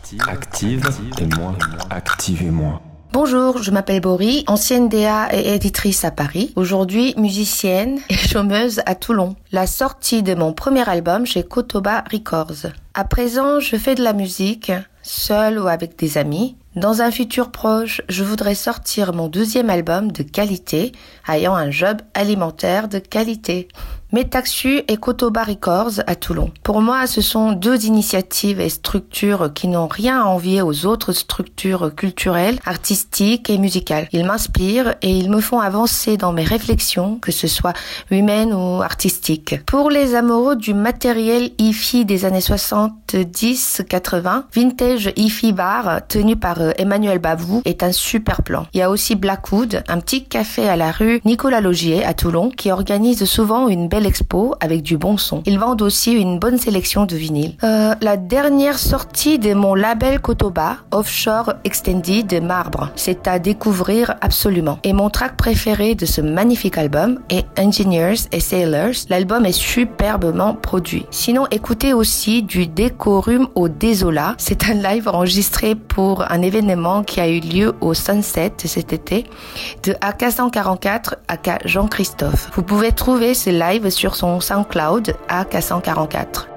active et moi, activez-moi. Bonjour, je m'appelle Bory, ancienne DA et éditrice à Paris, aujourd'hui musicienne et chômeuse à Toulon. La sortie de mon premier album chez Kotoba Records. À présent, je fais de la musique, seule ou avec des amis. Dans un futur proche, je voudrais sortir mon deuxième album de qualité, ayant un job alimentaire de qualité. Metaxu et Kotoba Records à Toulon. Pour moi, ce sont deux initiatives et structures qui n'ont rien à envier aux autres structures culturelles, artistiques et musicales. Ils m'inspirent et ils me font avancer dans mes réflexions, que ce soit humaines ou artistiques. Pour les amoureux du matériel hi-fi des années 70-80, Vintage Hi-Fi Bar, tenu par Emmanuel Bavou, est un super plan. Il y a aussi Blackwood, un petit café à la rue Nicolas Logier à Toulon, qui organise souvent une belle expo avec du bon son. Ils vendent aussi une bonne sélection de vinyles. La dernière sortie de mon label Kotoba, Offshore Extended de Marbre, c'est à découvrir absolument. Et mon track préféré de ce magnifique album est Engineers and Sailors. L'album est superbement produit. Sinon, écoutez aussi du Décorum au Désola. C'est un live enregistré pour un événement qui a eu lieu au Sunset cet été de AK144 AK Jean-Christophe. Vous pouvez trouver ce live sur son SoundCloud AK144.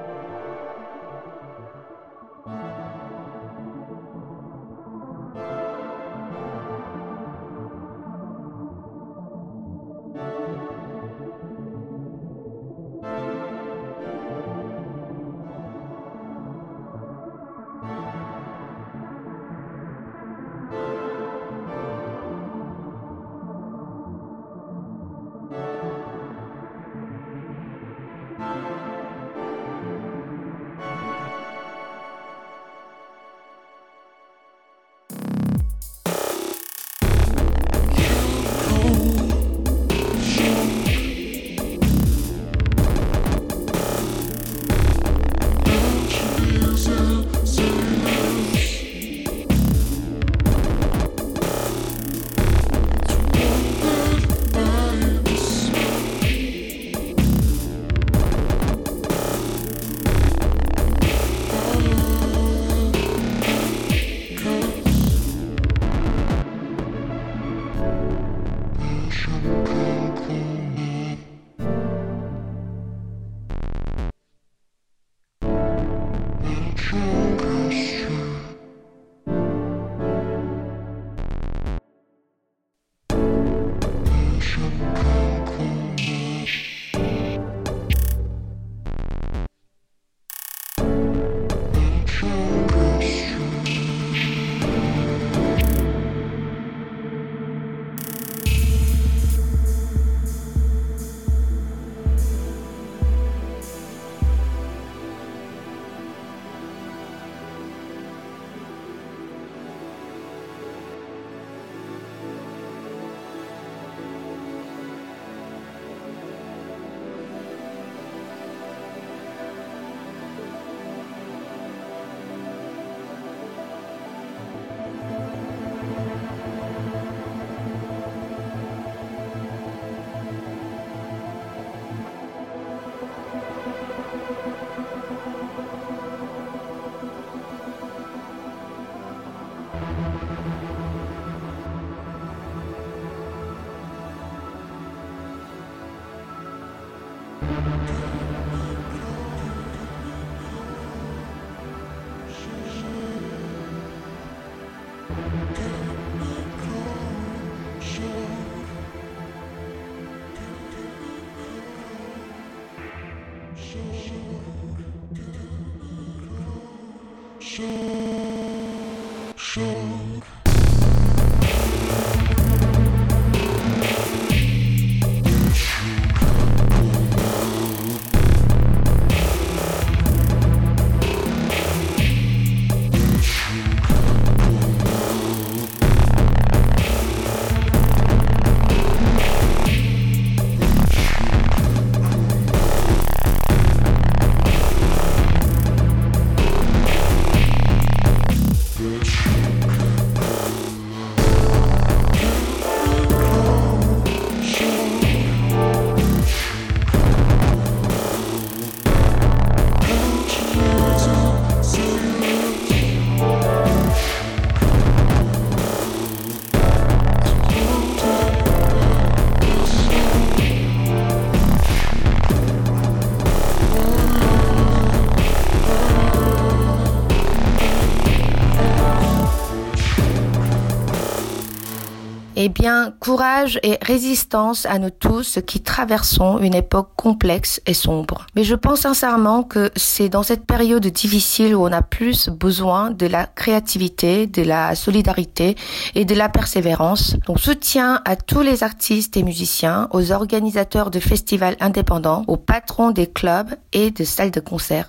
Eh bien, courage et résistance à nous tous qui traversons une époque complexe et sombre. Mais je pense sincèrement que c'est dans cette période difficile où on a plus besoin de la créativité, de la solidarité et de la persévérance. Donc, soutien à tous les artistes et musiciens, aux organisateurs de festivals indépendants, aux patrons des clubs et de salles de concert.